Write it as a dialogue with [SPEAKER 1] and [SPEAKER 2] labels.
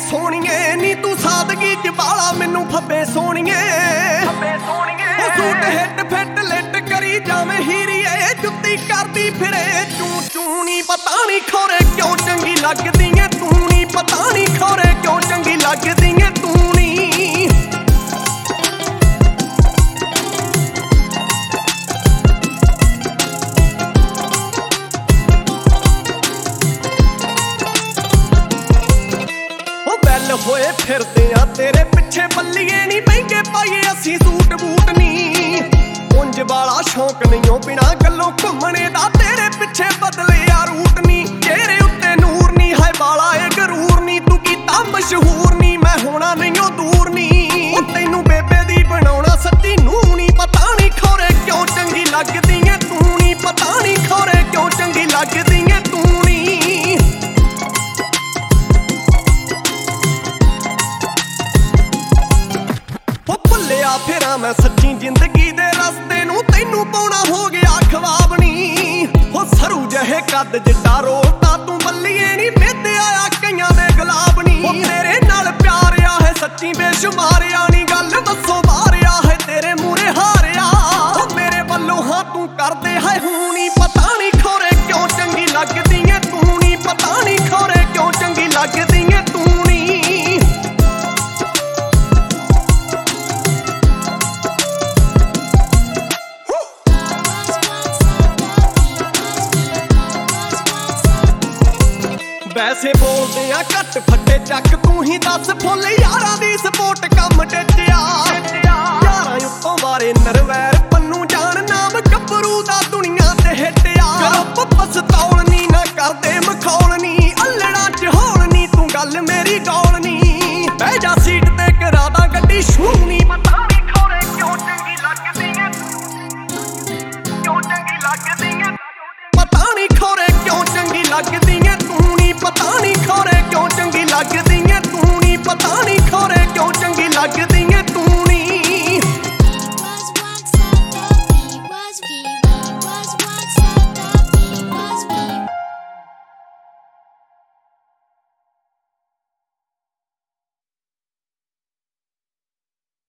[SPEAKER 1] ਸੋਹਣੀਏ ਨੀ ਤੂੰ ਸਾਦਗੀ ਚ ਬਾਲਾ ਮੈਨੂੰ ਫੱਬੇ ਸੋਹਣੀਏ ਸੂਟ ਹਿੱਟ ਫਿੱਟ ਲਿੱਟ ਕਰੀ ਜਾਵੇਂ ਹੀਰੀਏ ਜੁੱਤੀ ਕਰਦੀ ਫਿਰੇ ਚੂੰ ਚੂੰ ਨੀ ਪਤਾ ਨੀ ਖੋਰੇ ਕਿਉਂ ਚੰਗੀ ਲੱਗਦੀ ਏ ਤੂੰ ਨੀ ਪਤਾ ਨੀ ਖੋਰੇ ਕਿਉਂ ਚੰਗੀ ਲੱਗਦੀ ਏ ਤੂੰ ਨੀ ਹੋਏ ਫਿਰਦੇ ਆ ਤੇਰੇ ਪਿੱਛੇ ਬੱਲੀਏ ਨੀ ਮਹਿੰਗੇ ਪਾਈਏ ਅਸੀਂ ਸੂਟ ਬੂਟ ਨੀ ਉਂਝ ਵਾਲਾ ਸ਼ੌਂਕ ਨਹੀਂ ਉਹ ਬਿਨਾ ਗੱਲੋਂ ਘੁੰਮਣੇ ਦਾ ਤੇਰੇ ਪਿੱਛੇ ਬਦਲਿਆ ਰੂਟ ਨੀ ਚਿਹਰੇ ਉੱਤੇ ਨੂਰ ਨੀ ਹੈ ਵਾਲਾ ਏ ਗਰੂਰ ਨੀ ਤੂੰ ਕੀਤਾ ਮਸ਼ਹੂਰ ਨੀ ਮੈਂ ਹੋਣਾ ਨਹੀਂ ਉਹ ਦੂਰ ਨੀ ਉਹ ਤੈਨੂੰ ਬੇਬੇ ਦੀ ਬਣਾਉਣਾ ਸੱਚੀ ਨੂੰ ਨੀ ਪਤਾ ਨੀ ਖੋਰੇ ਕਿਉਂ ਚੰਗੀ ਲੱਗਦੀ ਏ ਤੂੰ ਨੀ ਪਤਾ ਨੀ ਖੋਰੇ ਕਿਉਂ ਚੰਗੀ ਲੱਗਦੀ ਏ ਤੂੰ ਨੀ ਫਿਰਾਂ ਮੈਂ ਸੱਚੀ ਜ਼ਿੰਦਗੀ ਦੇ ਰਸਤੇ ਨੂੰ ਤੈਨੂੰ ਪਾਉਣਾ ਹੋ ਗਿਆ ਖਵਾਬ ਨੀ ਹੋ ਸਰੂ ਜਿਹੇ ਕੱਦ ਜਿੱਡਾ ਰੋਲਦਾ ਤੂੰ ਬੱਲੀਏ ਨੀ ਮਿੱਧਿਆ ਆ ਕਈਆਂ ਦੇ ਗੁਲਾਬ ਨੀ ਹੋ ਤੇਰੇ ਨਾਲ ਪਿਆਰਿਆ ਹੈ ਸੱਚੀ ਬੇਸ਼ੁਮਾਰਿਆ ਨੀ ਗੱਲ ਦੱਸੋ ਬਾਰਿਆ ਹੈ ਤੇਰੇ ਮੂਰੇ ਹਾਰਿਆ ਹੋ ਮੇਰੇ ਵੱਲੋਂ ਹਾਂ ਤੂੰ ਕਰਦੇ ਹੈ ਹੂੰ ਨੀ ਪਤਾ ਨੀ ਖੋਰੇ ਕਿਉਂ ਚੰਗੀ ਲੱਗਦੀ ਏ ਤੂੰ ਨੀ ਪਤਾ ਨੀ ਖੋਰੇ ਕਿਉਂ ਚੰਗੀ ਲੱਗਦੀ ਏ ਤੂੰ ਨੀ ਵੈਸੇ ਬੋਲਦੇ ਆ ਘੱਟ ਫੱਟੇ ਚੱਕ ਤੂੰ ਹੀ ਦੱਸ ਫੁੱਲ ਯਾਰਾਂ ਦੀ